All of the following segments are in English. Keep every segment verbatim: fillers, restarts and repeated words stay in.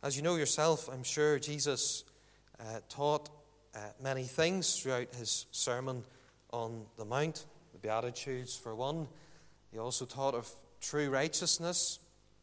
As you know yourself, I'm sure Jesus uh, taught uh, many things throughout his Sermon on the Mount, the Beatitudes for one. He also taught of true righteousness,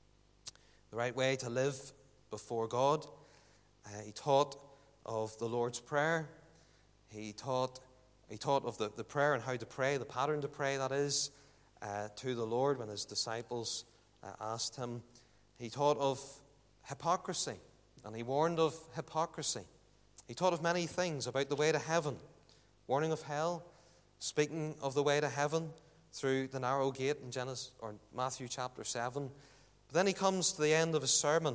the right way to live before God. Uh, he taught of the Lord's Prayer. He taught he taught of the, the prayer and how to pray, the pattern to pray, that is, uh, to the Lord when his disciples uh, asked him. He taught of hypocrisy, and he warned of hypocrisy. He taught of many things about the way to heaven, warning of hell, speaking of the way to heaven through the narrow gate in Genesis or Matthew chapter seven. But then he comes to the end of his sermon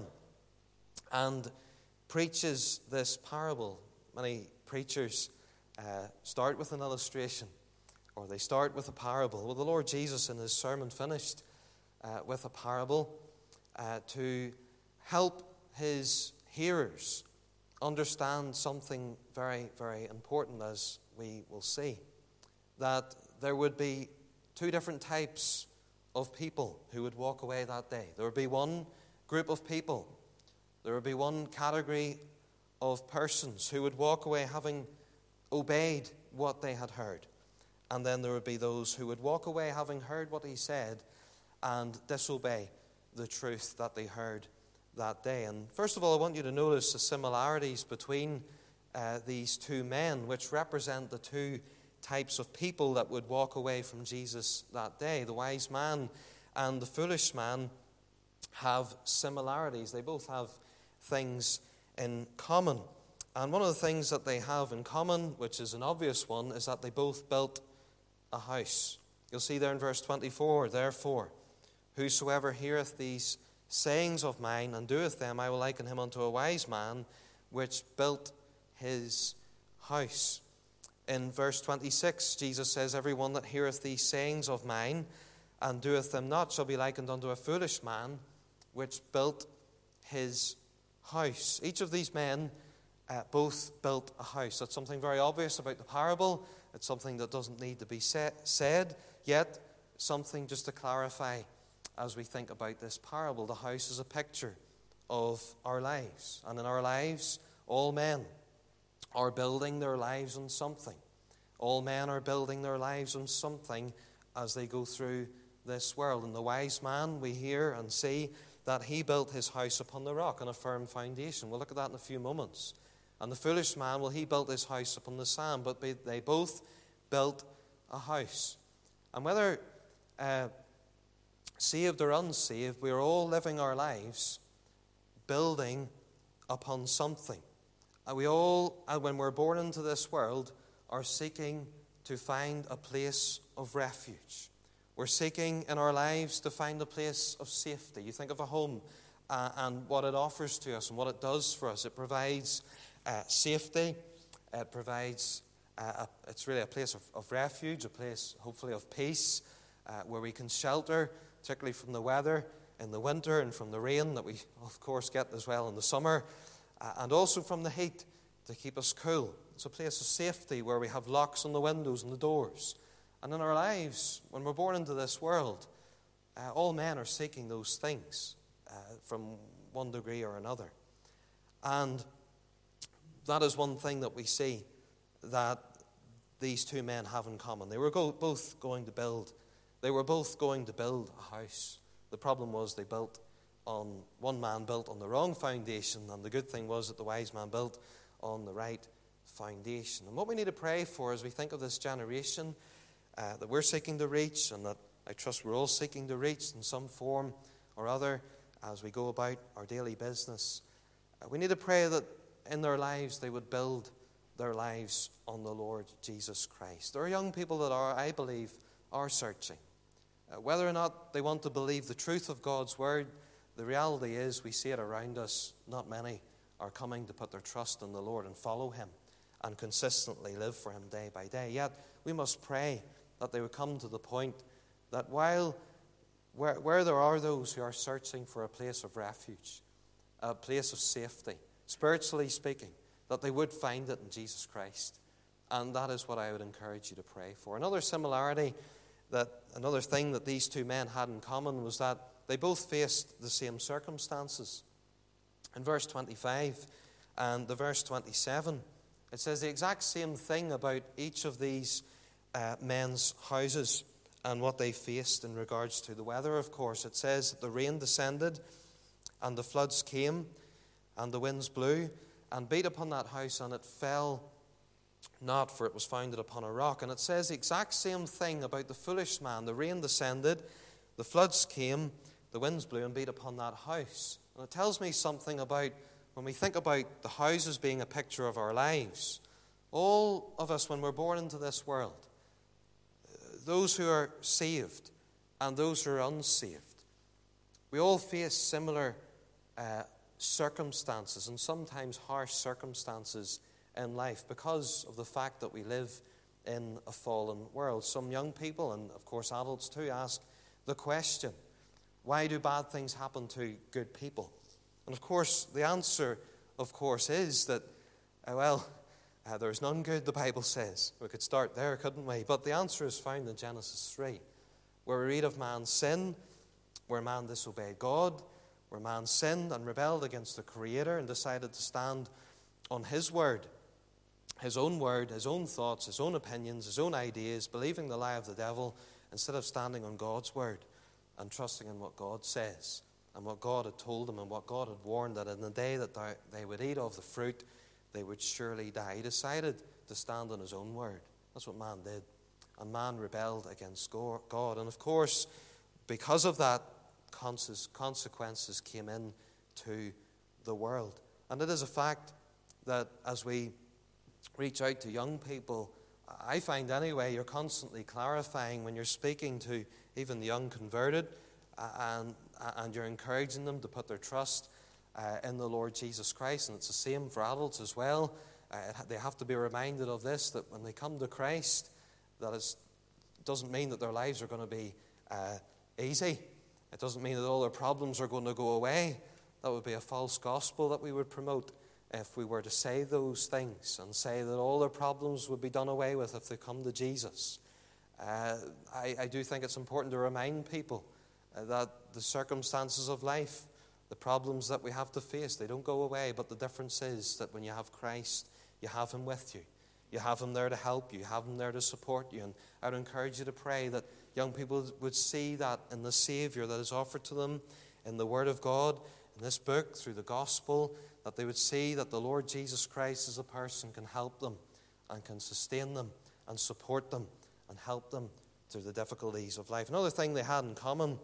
and preaches this parable. Many preachers uh, start with an illustration, or they start with a parable. Well, the Lord Jesus in his sermon finished uh, with a parable uh, to help his hearers understand something very, very important, as we will see. That there would be two different types of people who would walk away that day. There would be one group of people, there would be one category of persons who would walk away having obeyed what they had heard. And then there would be those who would walk away having heard what he said and disobey the truth that they heard that day. And first of all, I want you to notice the similarities between uh, these two men, which represent the two types of people that would walk away from Jesus that day. The wise man and the foolish man have similarities. They both have things in common. And one of the things that they have in common, which is an obvious one, is that they both built a house. You'll see there in verse twenty-four, therefore, whosoever heareth these sayings of mine and doeth them, I will liken him unto a wise man which built his house. In verse twenty-six, Jesus says, every one that heareth these sayings of mine and doeth them not shall be likened unto a foolish man which built his house. Each of these men uh, both built a house. That's something very obvious about the parable. It's something that doesn't need to be sa- said, yet something just to clarify as we think about this parable. The house is a picture of our lives. And in our lives, all men are building their lives on something. All men are building their lives on something as they go through this world. And the wise man, we hear and see that he built his house upon the rock, on a firm foundation. We'll look at that in a few moments. And the foolish man, well, he built his house upon the sand, but they both built a house. And whether uh, saved or unsaved, we are all living our lives building upon something. And we all, and when we're born into this world, are seeking to find a place of refuge. We're seeking in our lives to find a place of safety. You think of a home uh, and what it offers to us and what it does for us. It provides uh, safety. It provides, uh, a, it's really a place of, of refuge, a place hopefully of peace, uh, where we can shelter, particularly from the weather in the winter and from the rain that we, of course, get as well in the summer, uh, and also from the heat to keep us cool. It's a place of safety where we have locks on the windows and the doors. And in our lives, when we're born into this world, uh, all men are seeking those things uh, from one degree or another. And that is one thing that we see that these two men have in common. They were go- both going to build. They were both going to build a house. The problem was they built on, one man built on the wrong foundation, and the good thing was that the wise man built on the right foundation. And what we need to pray for as we think of this generation uh, that we're seeking to reach, and that I trust we're all seeking to reach in some form or other as we go about our daily business, uh, we need to pray that in their lives they would build their lives on the Lord Jesus Christ. There are young people that are, I believe, are searching. Uh, whether or not they want to believe the truth of God's word, the reality is we see it around us. Not many are coming to put their trust in the Lord and follow him and consistently live for him day by day. Yet we must pray that they would come to the point that while where, where there are those who are searching for a place of refuge, a place of safety, spiritually speaking, that they would find it in Jesus Christ. And that is what I would encourage you to pray for. Another similarity, that another thing that these two men had in common was that they both faced the same circumstances. In verse twenty-five and the verse twenty-seven, it says the exact same thing about each of these uh, men's houses and what they faced in regards to the weather, of course. It says that the rain descended, and the floods came, and the winds blew, and beat upon that house, and it fell not, for it was founded upon a rock. And it says the exact same thing about the foolish man. The rain descended, the floods came, the winds blew and beat upon that house. And it tells me something about, when we think about the houses being a picture of our lives, all of us, when we're born into this world, those who are saved and those who are unsaved, we all face similar uh, circumstances, and sometimes harsh circumstances in life, because of the fact that we live in a fallen world. Some young people, and of course adults too, ask the question, why do bad things happen to good people? And of course, the answer, of course, is that, uh, well, uh, there's none good, the Bible says. We could start there, couldn't we? But the answer is found in Genesis three, where we read of man's sin, where man disobeyed God, where man sinned and rebelled against the Creator and decided to stand on His word, his own word, his own thoughts, his own opinions, his own ideas, believing the lie of the devil instead of standing on God's word and trusting in what God says and what God had told him and what God had warned, that in the day that they would eat of the fruit, they would surely die. He decided to stand on his own word. That's what man did. And man rebelled against God. And of course, because of that, consequences came into the world. And it is a fact that as we reach out to young people, I find anyway, you're constantly clarifying when you're speaking to even the unconverted, and, and you're encouraging them to put their trust uh, in the Lord Jesus Christ. And it's the same for adults as well. Uh, they have to be reminded of this, that when they come to Christ, that it doesn't mean that their lives are going to be uh, easy. It doesn't mean that all their problems are going to go away. That would be a false gospel that we would promote if we were to say those things and say that all their problems would be done away with if they come to Jesus. Uh, I, I do think it's important to remind people uh, that the circumstances of life, the problems that we have to face, they don't go away. But the difference is that when you have Christ, you have Him with you. You have Him there to help you. You have Him there to support you. And I would encourage you to pray that young people would see that in the Savior that is offered to them in the Word of God, in this book, through the gospel, that they would see that the Lord Jesus Christ as a person can help them and can sustain them and support them and help them through the difficulties of life. Another thing they had in common,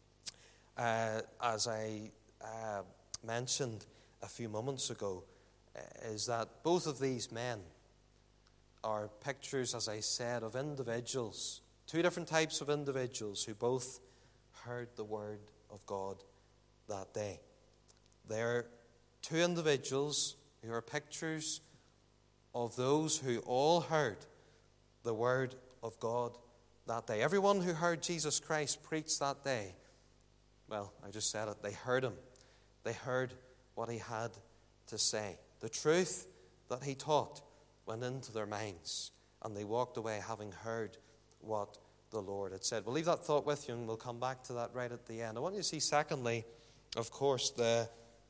uh, as I uh, mentioned a few moments ago, uh, is that both of these men are pictures, as I said, of individuals, two different types of individuals who both heard the word of God that day. They're two individuals who are pictures of those who all heard the word of God that day. Everyone who heard Jesus Christ preach that day, well, I just said it, they heard Him. They heard what He had to say. The truth that He taught went into their minds, and they walked away having heard what the Lord had said. We'll leave that thought with you, and we'll come back to that right at the end. I want you to see, secondly, of course, the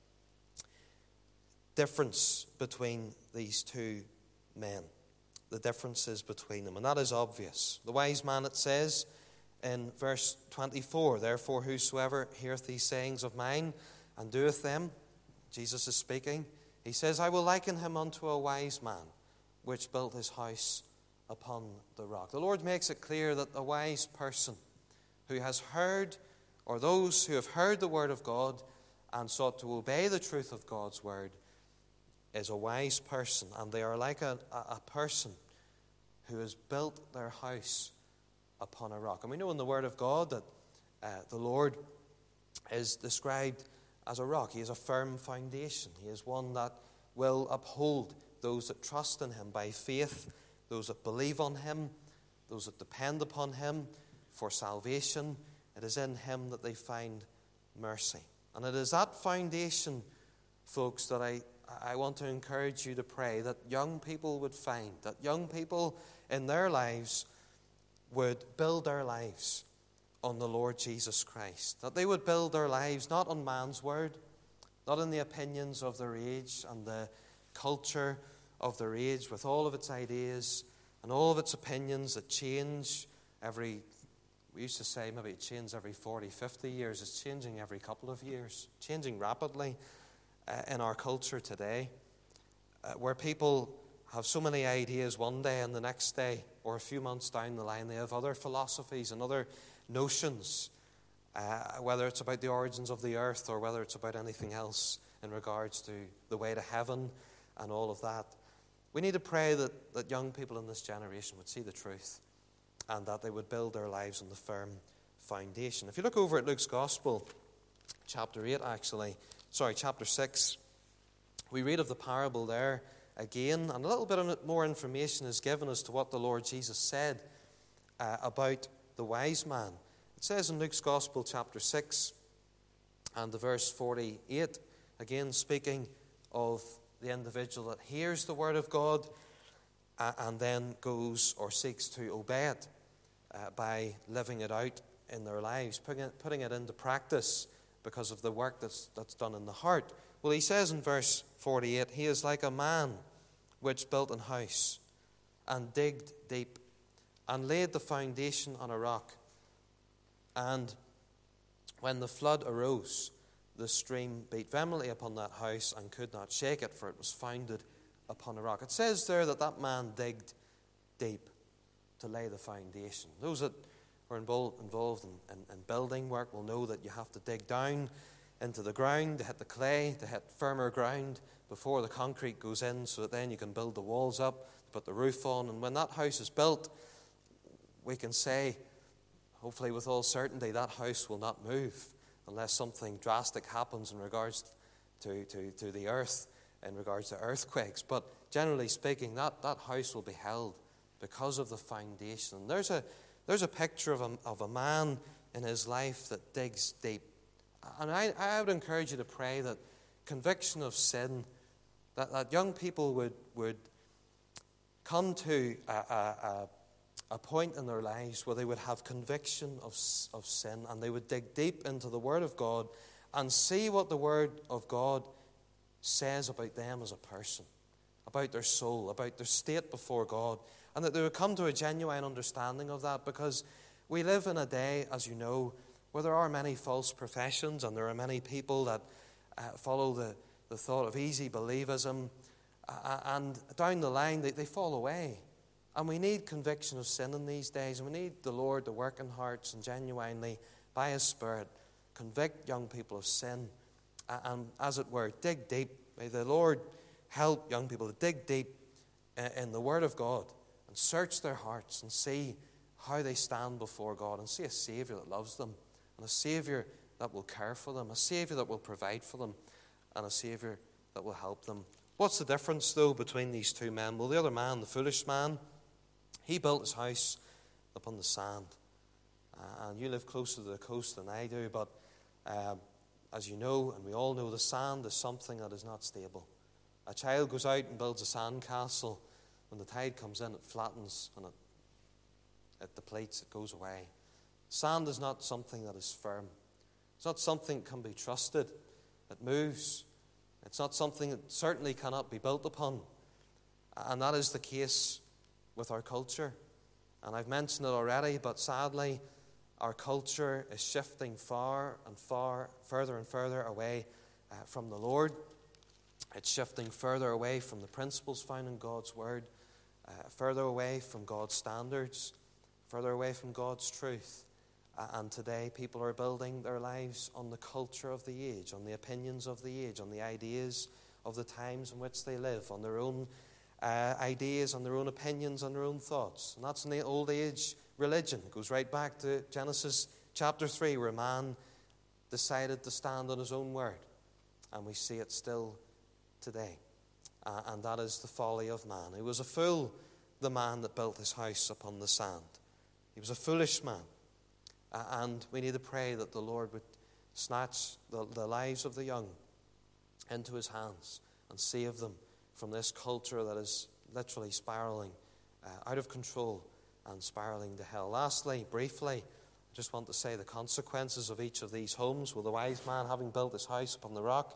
difference between these two men. The differences between them, and that is obvious. The wise man, it says in verse twenty-four, therefore whosoever heareth these sayings of mine and doeth them, Jesus is speaking, He says, I will liken him unto a wise man, which built his house upon the rock. The Lord makes it clear that a wise person who has heard, or those who have heard the word of God and sought to obey the truth of God's word, is a wise person, and they are like a, a, a person who has built their house upon a rock. And we know in the Word of God that uh, the Lord is described as a rock. He is a firm foundation. He is one that will uphold those that trust in Him by faith, those that believe on Him, those that depend upon Him for salvation. It is in Him that they find mercy. And it is that foundation, folks, that I I want to encourage you to pray that young people would find, that young people in their lives would build their lives on the Lord Jesus Christ. That they would build their lives not on man's word, not in the opinions of their age and the culture of their age with all of its ideas and all of its opinions that change every, we used to say maybe it changes every forty, fifty years. It's changing every couple of years, changing rapidly uh, in our culture today, uh, where people have so many ideas one day and the next day, or a few months down the line, they have other philosophies and other notions, uh, whether it's about the origins of the earth or whether it's about anything else in regards to the way to heaven and all of that. We need to pray that, that young people in this generation would see the truth and that they would build their lives on the firm foundation. If you look over at Luke's Gospel, chapter eight actually, sorry, chapter six, we read of the parable there again, and a little bit more information is given as to what the Lord Jesus said uh, about the wise man. It says in Luke's Gospel, chapter six, and the verse forty-eight, again speaking of the individual that hears the word of God uh, and then goes or seeks to obey it uh, by living it out in their lives, putting it, putting it into practice because of the work that's, that's done in the heart. Well, he says in verse forty-eight, he is like a man which built an house and digged deep and laid the foundation on a rock. And when the flood arose, the stream beat vehemently upon that house and could not shake it, for it was founded upon a rock. It says there that that man digged deep to lay the foundation. Those that are involved, involved in, in, in building work will know that you have to dig down into the ground to hit the clay, to hit firmer ground before the concrete goes in, so that then you can build the walls up, put the roof on. And when that house is built, we can say, hopefully with all certainty, that house will not move unless something drastic happens in regards to, to, to the earth, in regards to earthquakes. But generally speaking, that, that house will be held because of the foundation. And there's a, there's a picture of a, of a man in his life that digs deep. And I, I would encourage you to pray that conviction of sin, that, that young people would, would come to a, a, a point in their lives where they would have conviction of, of sin, and they would dig deep into the Word of God and see what the Word of God says about them as a person, about their soul, about their state before God, and that they would come to a genuine understanding of that, because we live in a day, as you know, where there are many false professions and there are many people that uh, follow the, the thought of easy believism, uh, and down the line they, they fall away. And we need conviction of sin in these days, and we need the Lord to work in hearts and genuinely, by His Spirit, convict young people of sin uh, and, as it were, dig deep. May the Lord help young people to dig deep uh, in the Word of God and search their hearts and see how they stand before God and see a Saviour that loves them, and a Saviour that will care for them, a Saviour that will provide for them, and a Saviour that will help them. What's the difference, though, between these two men? Well, the other man, the foolish man, he built his house upon the sand. Uh, and you live closer to the coast than I do, but um, as you know, and we all know, the sand is something that is not stable. A child goes out and builds a sand castle. When the tide comes in, it flattens and it, it depletes, it goes away. Sand is not something that is firm. It's not something that can be trusted. It moves. It's not something that certainly cannot be built upon. And that is the case with our culture. And I've mentioned it already, but sadly, our culture is shifting far and far, further and further away uh, from the Lord. It's shifting further away from the principles found in God's Word, uh, further away from God's standards, further away from God's truth. Uh, and today, people are building their lives on the culture of the age, on the opinions of the age, on the ideas of the times in which they live, on their own Uh, ideas and their own opinions and their own thoughts. And that's in the old age religion. It goes right back to Genesis chapter three, where man decided to stand on his own word. And we see it still today. Uh, and that is the folly of man. He was a fool, the man that built his house upon the sand. He was a foolish man. Uh, and we need to pray that the Lord would snatch the, the lives of the young into His hands and save them from this culture that is literally spiraling uh, out of control and spiraling to hell. Lastly, briefly, I just want to say the consequences of each of these homes. Well, the wise man, having built his house upon the rock,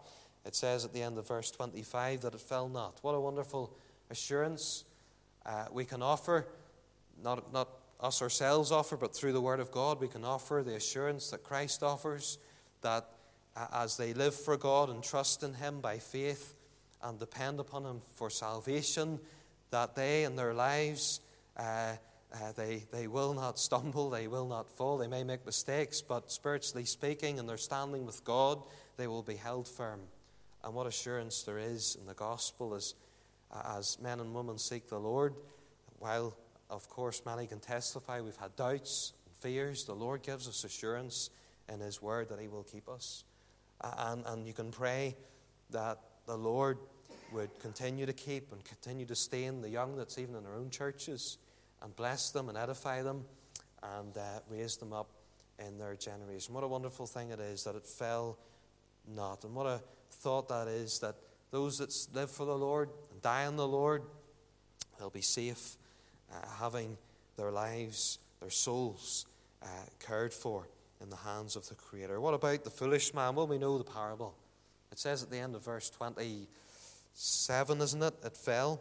It says at the end of verse twenty-five that it fell not. What a wonderful assurance uh, we can offer, not, not us ourselves offer, but through the Word of God we can offer the assurance that Christ offers, that uh, as they live for God and trust in Him by faith and depend upon Him for salvation, that they in their lives, uh, uh, they, they will not stumble, they will not fall. They may make mistakes, but spiritually speaking, in their standing with God, they will be held firm. And what assurance there is in the gospel as, as men and women seek the Lord. While, of course, many can testify we've had doubts and fears, the Lord gives us assurance in His word that He will keep us. And, and you can pray that the Lord would continue to keep and continue to sustain the young that's even in their own churches, and bless them and edify them and uh, raise them up in their generation. What a wonderful thing it is that it fell not. And what a thought that is, that those that live for the Lord and die in the Lord, they'll be safe, uh, having their lives, their souls uh, cared for in the hands of the Creator. What about the foolish man? Well, we know the parable. It says at the end of verse twenty-seven, isn't it? It fell.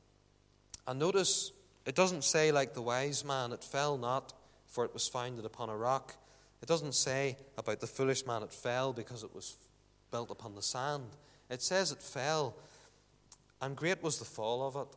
And notice, it doesn't say like the wise man, it fell not, for it was founded upon a rock. It doesn't say about the foolish man, it fell because it was built upon the sand. It says it fell, and great was the fall of it.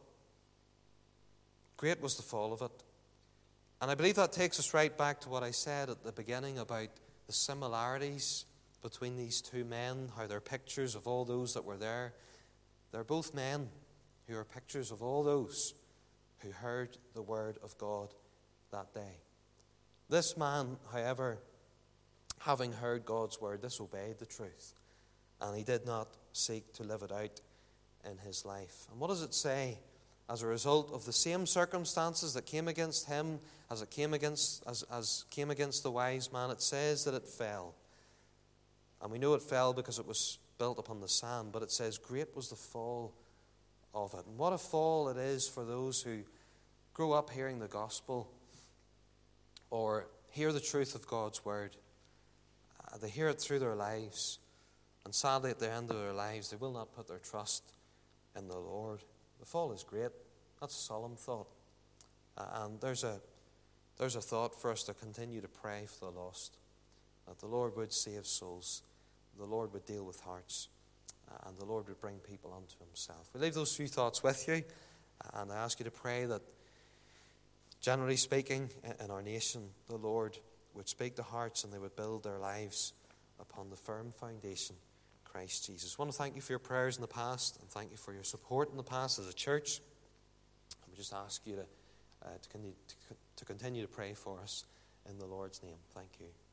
Great was the fall of it. And I believe that takes us right back to what I said at the beginning about the similarities between these two men, how they're pictures of all those that were there. They're both men who are pictures of all those who heard the word of God that day. This man, however, having heard God's word, disobeyed the truth, and he did not seek to live it out in his life. And what does it say? As a result of the same circumstances that came against him, as it came against as, as came against the wise man, it says that it fell. And we know it fell because it was built upon the sand, but it says great was the fall of it. And what a fall it is for those who grow up hearing the gospel or hear the truth of God's word. Uh, they hear it through their lives, and sadly at the end of their lives they will not put their trust in the Lord. The fall is great. That's a solemn thought. Uh, and there's a there's a thought for us to continue to pray for the lost, that the Lord would save souls, the Lord would deal with hearts, uh, and the Lord would bring people unto Himself. We leave those few thoughts with you, uh, and I ask you to pray that, generally speaking, in, in our nation, the Lord would speak to hearts and they would build their lives upon the firm foundation, Christ Jesus. I want to thank you for your prayers in the past, and thank you for your support in the past as a church. And we just ask you to, uh, to, continue, to, to continue to pray for us in the Lord's name. Thank you.